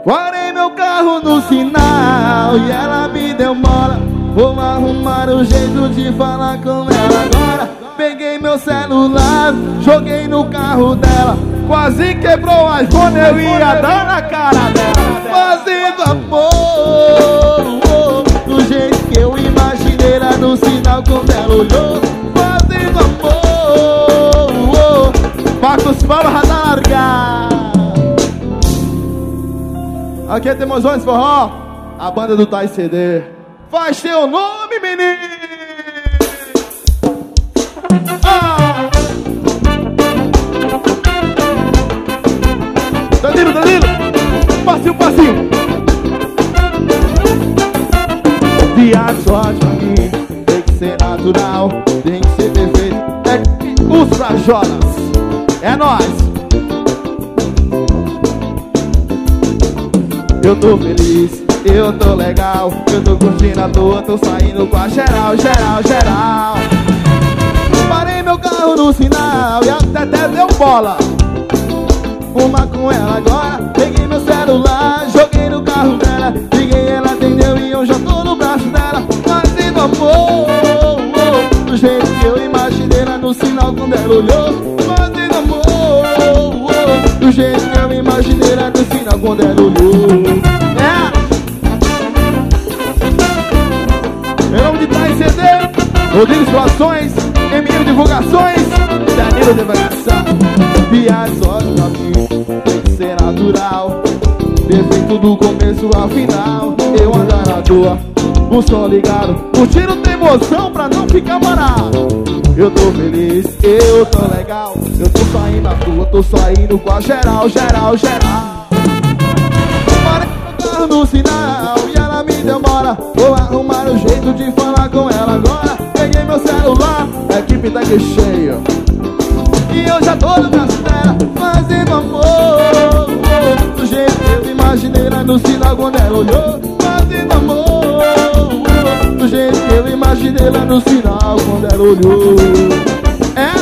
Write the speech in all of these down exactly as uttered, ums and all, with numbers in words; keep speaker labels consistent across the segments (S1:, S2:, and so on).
S1: Parei meu carro no sinal e ela me deu bola. Vou arrumar um jeito de falar com ela agora. Peguei meu celular, joguei no carro dela. Quase quebrou a iPhone, eu ia dar na cara dela. Fazendo amor, do jeito que eu imaginei lá no sinal quando ela olhou. Fazendo amor, Marcos Paulo já tá largado. Aqui é Temozões Forró, a banda do Thais C D. Faz teu nome, menino! Ah! Danilo, Danilo! Passinho, passinho! Viagem sorte pra mim, tem que ser natural, tem que ser perfeito. É os Frajolas, é nóis! Eu tô feliz, eu tô legal, eu tô curtindo a toa, tô saindo com a geral, geral, geral. Parei meu carro no sinal e a Teté deu bola. Uma com ela agora, peguei meu celular, joguei no carro dela. Liguei, ela atendeu e eu já tô no braço dela. Fazendo amor, do jeito que eu imaginei lá no sinal quando ela olhou. Fazendo amor, do jeito que eu imaginei lá no sinal quando ela olhou. É! Em nome de Thais C D, Rodrigo Situações, M M Divulgações, Danilo Devagação. Viagem só pra mim, tem que ser natural, perfeito do começo ao final. Eu andar na toa, o som ligado, curtindo tem emoção pra não ficar parado. Eu tô feliz, eu tô legal, eu tô saindo na rua, tô saindo com a geral, geral, geral. Parei meu carro no sinal e ela me deu bola. Vou arrumar um jeito de falar com ela agora. Peguei meu celular, a equipe tá aqui cheia e eu já tô no braço dela. Fazendo amor, do jeito que eu imaginei lá no sinal quando ela olhou. Fazendo amor, do jeito que eu imaginei lá no sinal quando ela olhou. É?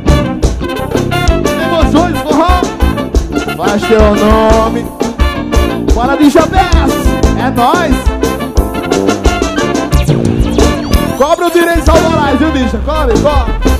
S1: Emoções, forró, faz teu nome. Bora de Jabés, é nóis. Cobra o direito autorais, viu, bicha? Cobre, cobre.